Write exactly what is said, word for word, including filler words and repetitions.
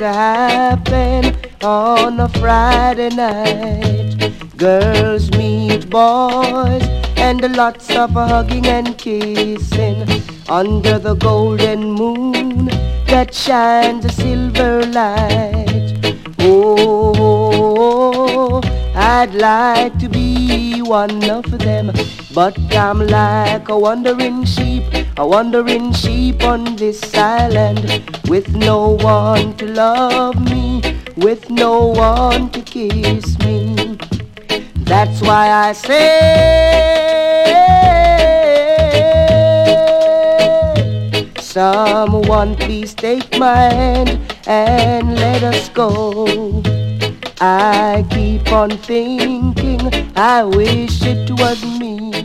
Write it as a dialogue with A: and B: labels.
A: to happen on a Friday night. Girls meet boys and lots of hugging and kissing under the golden moon that shines a silver light. Oh, I'd like to be one of them, but I'm like a wandering sheep, a wandering sheep on this island, with no one to love me, with no one to kiss me. That's why I say, someone please take my hand and let us go. I keep on thinking, I wish it was me.